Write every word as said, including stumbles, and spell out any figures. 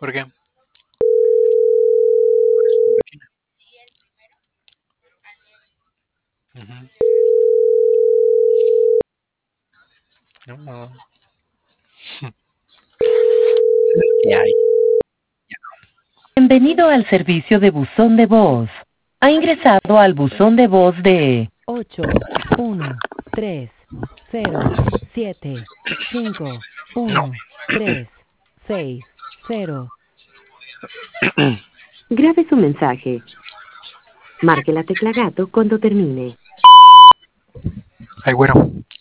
¿Por qué? Ujú. No. ¿Qué hay? Bienvenido al servicio de buzón de voz. Ha ingresado al buzón de voz de ocho uno tres cero siete cinco No. uno tres seis cero. Grabe su mensaje. Marque la tecla gato cuando termine. Ay, güero.